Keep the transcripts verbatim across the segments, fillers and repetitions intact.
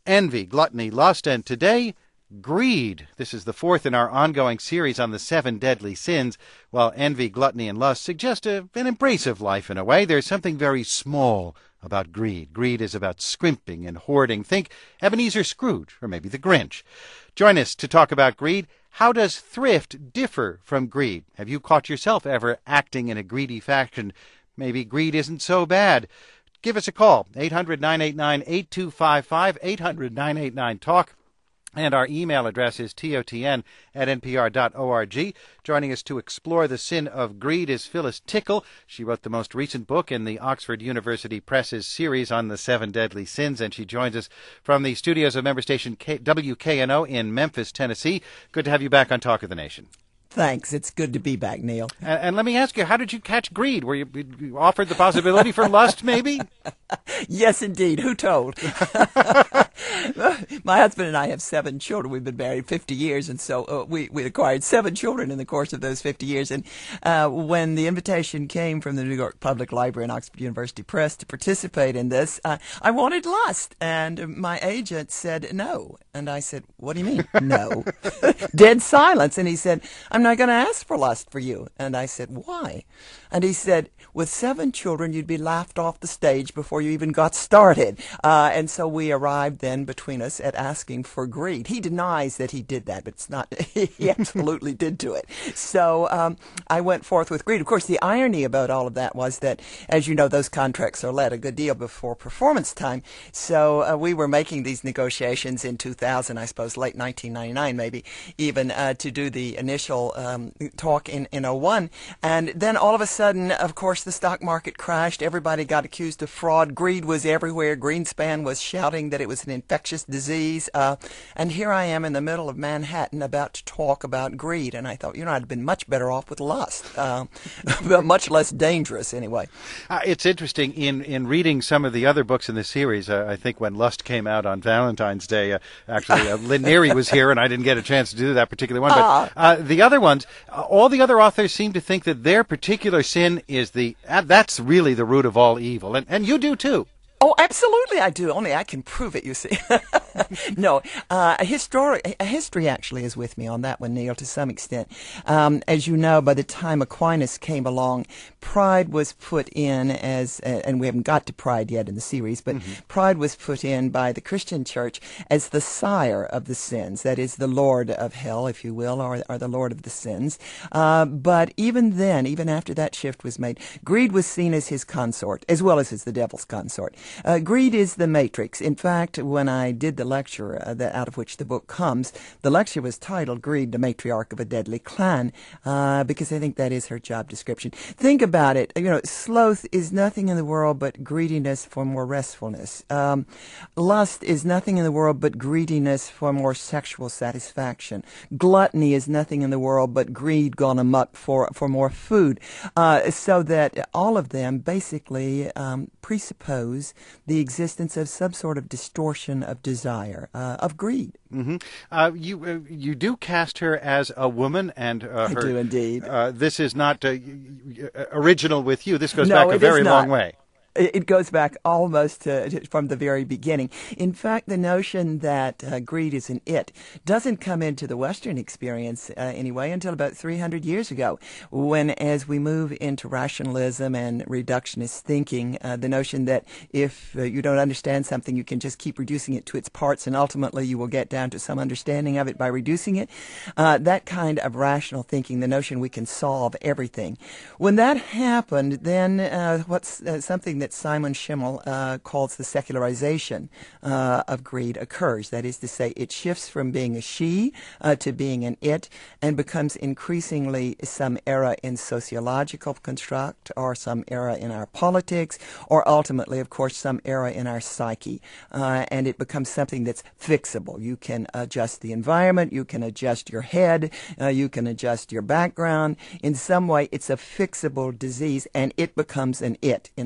envy, gluttony, lust, and today, greed. This is the fourth in our ongoing series on the seven deadly sins. While envy, gluttony, and lust suggest a, an embracive life in a way, there's something very small about greed. Greed is about scrimping and hoarding. Think Ebenezer Scrooge, or maybe the Grinch. Join us to talk about greed. How does thrift differ from greed? Have you caught yourself ever acting in a greedy fashion? Maybe greed isn't so bad. Give us a call, eight hundred, nine eight nine, eight two five five, eight hundred, nine eight nine, talk. And our email address is totn at npr.org. Joining us to explore the sin of greed is Phyllis Tickle. She wrote the most recent book in the Oxford University Press's series on the seven deadly sins, and she joins us from the studios of member station K- W K N O in Memphis, Tennessee. Good to have you back on Talk of the Nation. Thanks. It's good to be back, Neil. And, and let me ask you, how did you catch greed? Were you, you offered the possibility for lust, maybe? Yes, indeed. Who told? My husband and I have seven children. We've been married fifty years, and so uh, we, we acquired seven children in the course of those fifty years. And uh, when the invitation came from the New York Public Library and Oxford University Press to participate in this, uh, I wanted lust. And my agent said no. And I said, what do you mean, no? Dead silence. And he said, I'm not going to ask for lust for you. And I said, why? And he said, with seven children, you'd be laughed off the stage before you even got started. Uh, and so we arrived then between us at asking for greed. He denies that he did that, but it's not, he absolutely did do it. So um, I went forth with greed. Of course, the irony about all of that was that, as you know, those contracts are let a good deal before performance time. So uh, we were making these negotiations in two thousand, I suppose, late nineteen ninety-nine maybe, even uh, to do the initial um, talk in, in oh one. And then all of a sudden, of course, the stock market crashed. Everybody got accused of fraud. Greed was everywhere. Greenspan was shouting that it was an infectious disease. Uh, and here I am in the middle of Manhattan about to talk about greed. And I thought, you know, I'd have been much better off with lust, uh, but much less dangerous anyway. Uh, it's interesting in, in reading some of the other books in the series. Uh, I think when Lust came out on Valentine's Day, uh, actually, uh, Lynn Neary was here, and I didn't get a chance to do that particular one. But uh, the other ones, uh, all the other authors seem to think that their particular sin is the, uh, that's really the root of all evil. And, and you do too. Oh, absolutely I do. Only I can prove it, you see. No, uh, a, histori- a history actually is with me on that one, Neil, to some extent. Um, as you know, by the time Aquinas came along, pride was put in as, uh, and we haven't got to pride yet in the series, but mm-hmm. pride was put in by the Christian church as the sire of the sins. That is the Lord of hell, if you will, or, or the Lord of the sins. Uh, but even then, even after that shift was made, greed was seen as his consort, as well as as the devil's consort. Uh, greed is the matrix. In fact, when I did the lecture uh, that, out of which the book comes, the lecture was titled Greed, the Matriarch of a Deadly Clan, uh, because I think that is her job description. Think about it. You know, sloth is nothing in the world but greediness for more restfulness. Um, lust is nothing in the world but greediness for more sexual satisfaction. Gluttony is nothing in the world but greed gone amok for, for more food. Uh, so that all of them basically um, presuppose the existence of some sort of distortion of desire, uh, of greed. Mm-hmm. Uh, you uh, you do cast her as a woman, and uh, I her, do indeed. Uh, this is not uh, original with you. This goes no, back a very long way. It goes back almost to, from the very beginning. In fact, the notion that uh, greed is an it doesn't come into the Western experience uh, anyway until about three hundred years ago, when as we move into rationalism and reductionist thinking, uh, the notion that if uh, you don't understand something, you can just keep reducing it to its parts and ultimately you will get down to some understanding of it by reducing it. Uh, that kind of rational thinking, the notion we can solve everything. When that happened, then uh, what's uh, something that Simon Schimmel uh, calls the secularization uh, of greed occurs. That is to say, it shifts from being a she uh, to being an it and becomes increasingly some era in sociological construct or some era in our politics or ultimately, of course, some era in our psyche. Uh, and it becomes something that's fixable. You can adjust the environment. You can adjust your head. Uh, you can adjust your background. In some way, it's a fixable disease and it becomes an it in that context.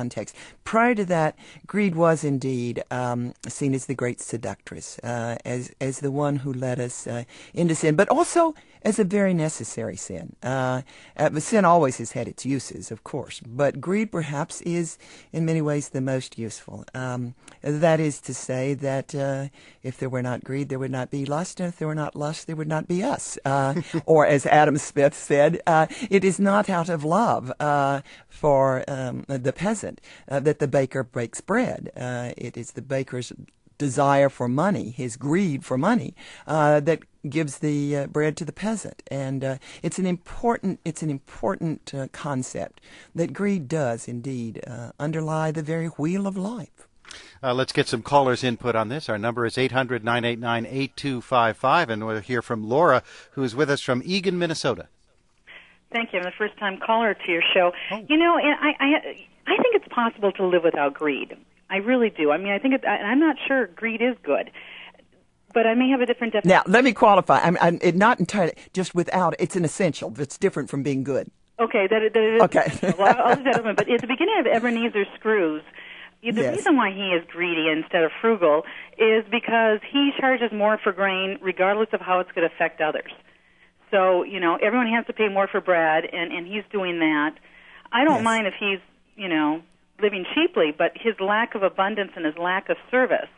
context. Prior to that, greed was indeed um, seen as the great seductress, uh, as as the one who led us uh, into sin, but also as a very necessary sin. Uh, uh, sin always has had its uses, of course, but greed perhaps is in many ways the most useful. Um, that is to say that uh, if there were not greed, there would not be lust, and if there were not lust, there would not be us. Uh, or as Adam Smith said, uh, it is not out of love uh, for um, the peasant uh, that the baker bakes bread. Uh, it is the baker's desire for money, his greed for money, uh, that gives the uh, bread to the peasant, and uh, it's an important it's an important uh, concept that greed does indeed uh, underlie the very wheel of life. Uh, let's get some callers' input on this. Our number is eight hundred, nine eight nine, eight two five five, and we'll hear from Laura, who is with us from Eagan, Minnesota. Thank you. I'm the first-time caller to your show. Oh. You know, and I, I I think it's possible to live without greed. I really do. I mean, I think it, I, I'm not sure greed is good, but I may have a different definition. Now, let me qualify. I'm, I'm it not entirely just without. It's an essential. It's different from being good. Okay, that, that it is. Okay. Well, I'll leave that open. But at the beginning of Ebenezer Scrooge, the Yes. reason why he is greedy instead of frugal is because he charges more for grain regardless of how it's going to affect others. So, you know, everyone has to pay more for bread, and, and he's doing that. I don't Yes. mind if he's, you know, living cheaply, but his lack of abundance and his lack of service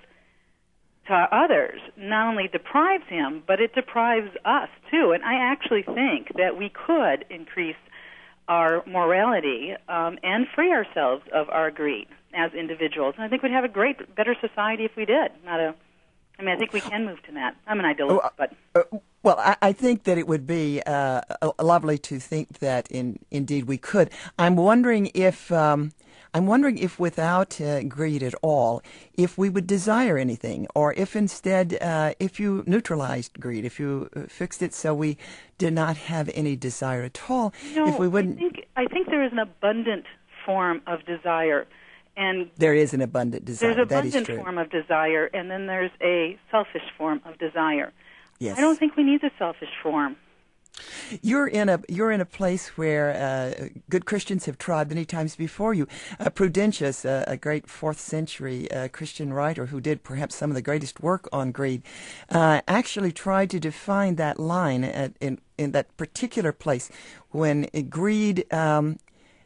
to others not only deprives him, but it deprives us, too. And I actually think that we could increase our morality um, and free ourselves of our greed as individuals. And I think we'd have a great, better society if we did. Not a, I mean, I think we can move to that. I'm an idealist, Oh, but... Uh, well, I, I think that it would be uh, lovely to think that in, indeed we could. I'm wondering if... Um, I'm wondering if without uh, greed at all, if we would desire anything, or if instead, uh, if you neutralized greed, if you uh, fixed it so we did not have any desire at all, No, if we wouldn't... I think, I think there is an abundant form of desire. And there is an abundant desire. there's an That is abundant true. form of desire, and then there's a selfish form of desire. Yes. I don't think we need the selfish form. You're in a you're in a place where uh, good Christians have tried many times before you. Uh, Prudentius, uh, a great fourth century uh, Christian writer who did perhaps some of the greatest work on greed, uh, actually tried to define that line at, in in that particular place when greed. Um,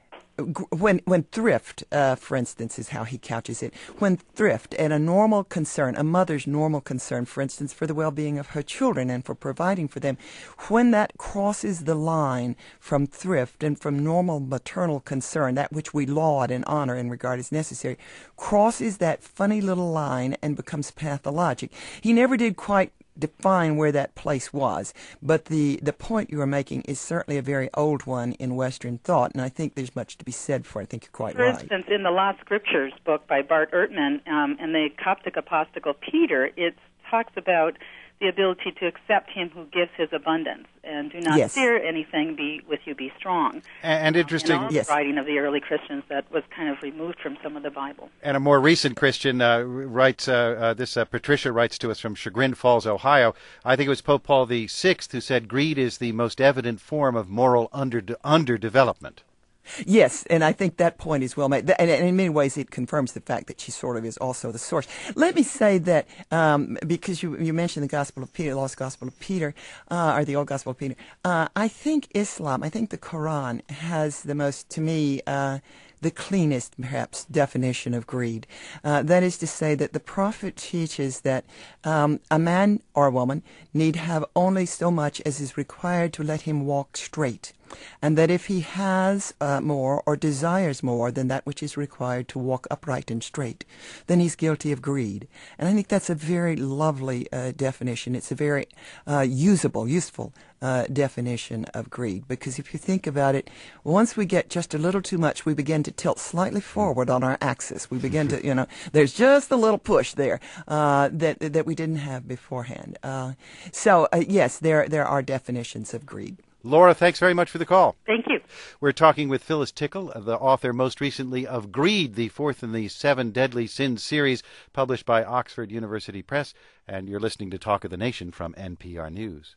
When when thrift, uh, for instance, is how he couches it. When thrift and a normal concern, a mother's normal concern, for instance, for the well-being of her children and for providing for them, when that crosses the line from thrift and from normal maternal concern, that which we laud and honor and regard as necessary, crosses that funny little line and becomes pathologic. He never did quite define where that place was, but the, the point you are making is certainly a very old one in Western thought, and I think there's much to be said for it. I think you're quite For right. instance, in the Lost Scriptures book by Bart Ehrtman um, and the Coptic Apostle Peter, it talks about the ability to accept him who gives his abundance, and do not Yes. fear anything, be with you be strong. And, and interesting, And all Yes. the writing of the early Christians that was kind of removed from some of the Bible. and a more recent Christian uh, writes, uh, uh, this uh, Patricia writes to us from Chagrin Falls, Ohio. I think it was Pope Paul the Sixth who said greed is the most evident form of moral under underdevelopment. Yes, and I think that point is well made. And in many ways, it confirms the fact that she sort of is also the source. Let me say that, um, because you, you mentioned the Gospel of Peter, the Lost Gospel of Peter, uh, or the Old Gospel of Peter, uh, I think Islam, I think the Quran has the most, to me, uh, the cleanest, perhaps, definition of greed. Uh, that is to say that the Prophet teaches that um, a man or a woman need have only so much as is required to let him walk straight, and that if he has uh, more or desires more than that which is required to walk upright and straight, then he's guilty of greed. And I think that's a very lovely uh, definition. It's a very uh, usable, useful uh, definition of greed, because if you think about it, once we get just a little too much, we begin to tilt slightly forward on our axis. We begin to, you know, there's just a little push there uh, that that we didn't have beforehand. Uh, so uh, yes, there there are definitions of greed. Laura, thanks very much for the call. Thank you. We're talking with Phyllis Tickle, the author most recently of Greed, the fourth in the Seven Deadly Sins series, published by Oxford University Press, and you're listening to Talk of the Nation from N P R News.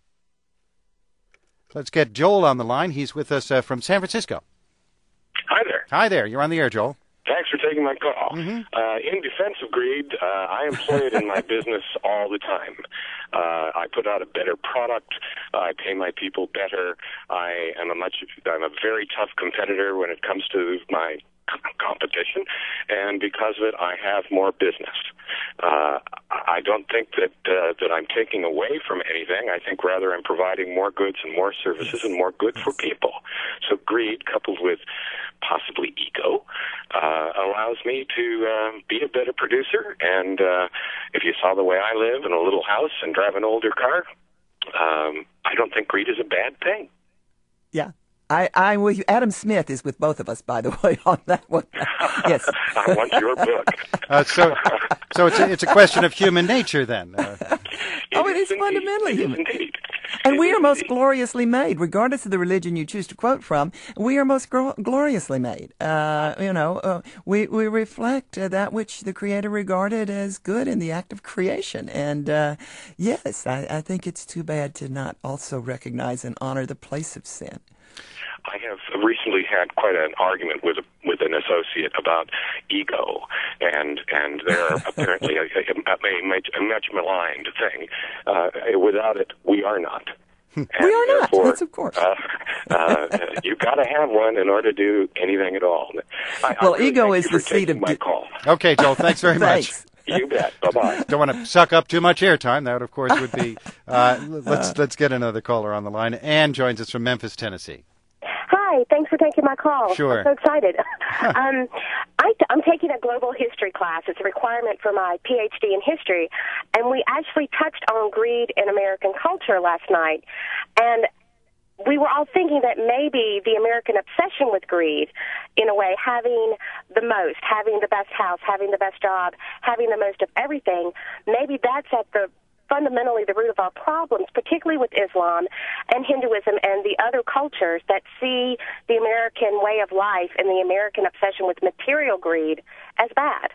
Let's get Joel on the line. He's with us uh, from San Francisco. Hi there. Hi there. You're on the air, Joel. Thanks for taking my call. Mm-hmm. Uh, in defense of greed, uh, I employ it in my business all the time. Uh, I put out a better product. I pay my people better. I am a much. I'm a very tough competitor when it comes to my competition, and because of it, I have more business. Uh, I don't think that uh, that I'm taking away from anything. I think rather I'm providing more goods and more services and more good for people. So greed, coupled with possibly ego, uh, allows me to uh, be a better producer. And uh, if you saw the way I live in a little house and drive an older car, um, I don't think greed is a bad thing. Yeah. I, I'm with you. Adam Smith is with both of us, by the way, on that one. Yes. I want your book. Uh, so, so it's a, it's a question of human nature, then. Uh, oh, it is indeed. fundamentally It is human. indeed. And It we is are most indeed. gloriously made, regardless of the religion you choose to quote from. We are most gro- gloriously made. Uh, you know, uh, we we reflect uh, that which the Creator regarded as good in the act of creation. And uh, yes, I, I think it's too bad to not also recognize and honor the place of sin. I have recently had quite an argument with a, with an associate about ego, and and they're apparently a, a, a, much, a much maligned thing. Uh, without it, we are not. And We are not. therefore, Yes, of course. Uh, uh, you've got to have one in order to do anything at all. I, Well, I really ego thank is you for the seed taking of my d- call. okay, Joel, thanks very much. Thanks. You bet. Bye bye. Don't want to suck up too much airtime. That, of course, would be. Uh, let's let's get another caller on the line. Ann joins us from Memphis, Tennessee. Hi, thanks for taking my call. Sure. I'm so excited. um, I, I'm taking a global history class. It's a requirement for my P H D in history, and we actually touched on greed in American culture last night. And we were all thinking that maybe the American obsession with greed, in a way, having the most, having the best house, having the best job, having the most of everything, maybe that's at the fundamentally the root of our problems, particularly with Islam and Hinduism and the other cultures that see the American way of life and the American obsession with material greed as bad.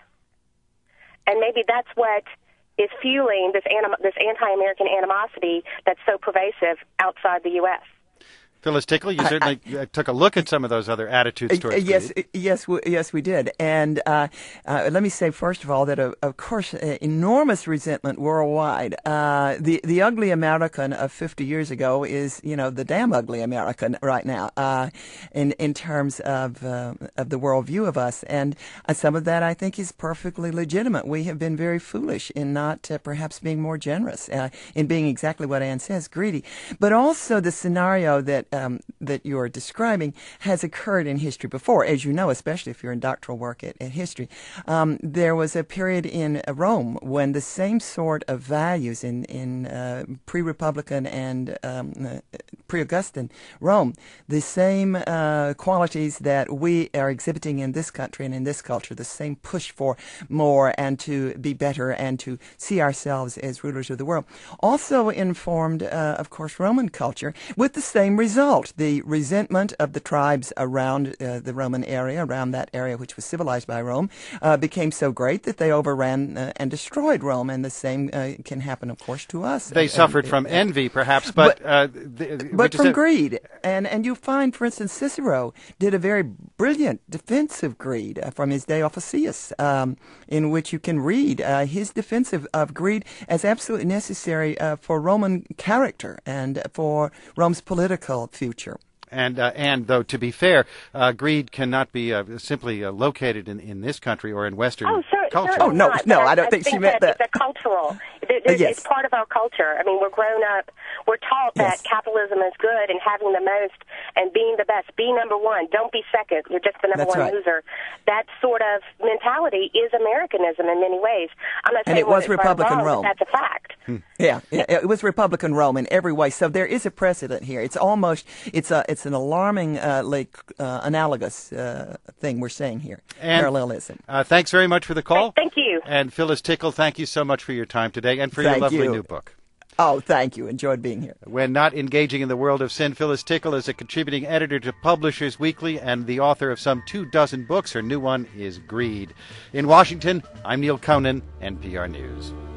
And maybe that's what is fueling this, anim- this anti-American animosity that's so pervasive outside the U S Phyllis Tickle, you certainly uh, took a look at some of those other attitudes Uh, towards yes, greed. uh, yes, we, yes, we did. And uh, uh, let me say first of all that, uh, of course, uh, enormous resentment worldwide. Uh, the the ugly American of fifty years ago is, you know, the damn ugly American right now. Uh, in in terms of uh, of the worldview of us, and uh, some of that I think is perfectly legitimate. We have been very foolish in not uh, perhaps being more generous, uh, in being exactly what Ann says, greedy. But also the scenario that. Um, that you're describing has occurred in history before, as you know, especially if you're in doctoral work at, at history. Um, there was a period in Rome when the same sort of values in, in uh, pre-Republican and um, uh, pre-Augustan Rome, the same uh, qualities that we are exhibiting in this country and in this culture, the same push for more and to be better and to see ourselves as rulers of the world, also informed, uh, of course, Roman culture with the same result. The resentment of the tribes around uh, the Roman area, around that area which was civilized by Rome, uh, became so great that they overran uh, and destroyed Rome. And the same uh, can happen, of course, to us. They And- suffered and- from envy, perhaps, but... but- uh, the, but which is from a- greed. And and you find, for instance, Cicero did a very brilliant defense of greed uh, from his De Officiis, um, in which you can read uh, his defense of, of greed as absolutely necessary uh, for Roman character and for Rome's political future. And, uh, and though, to be fair, uh, greed cannot be uh, simply uh, located in, in this country or in Western Oh, cer- culture. certainly Oh, no, not. no, But I don't think she meant that. It's a cultural. There- there's- Yes. It's part of our culture. I mean, we're grown up. We're taught Yes. that capitalism is good and having the most and being the best. Be number one. Don't be second. You're just the number That's one right. loser. That sort of mentality is Americanism in many ways. I'm not And saying it was whether it's right or Republican wrong, Rome. but that's a fact. Yeah, it, it was Republican Rome in every way. So there is a precedent here. It's almost it's a it's an alarmingly uh, analogous uh, thing we're saying here. And- Parallelism. Uh, thanks very much for the call. Thank you. And Phyllis Tickle, thank you so much for your time today and for Thank your lovely you. new book. Oh, thank you. Enjoyed being here. When not engaging in the world of sin, Phyllis Tickle is a contributing editor to Publishers Weekly and the author of some two dozen books. Her new one is Greed. In Washington, I'm Neil Conan, N P R News.